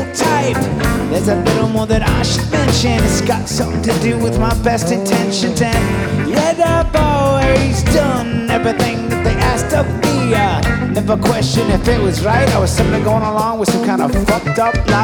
stereotype. There's a little more that I should mention. It's got something to do with my best intentions. And yet I've always done everything that they asked of me. Never questioned if it was right. I was simply going along with some kind of fucked up life.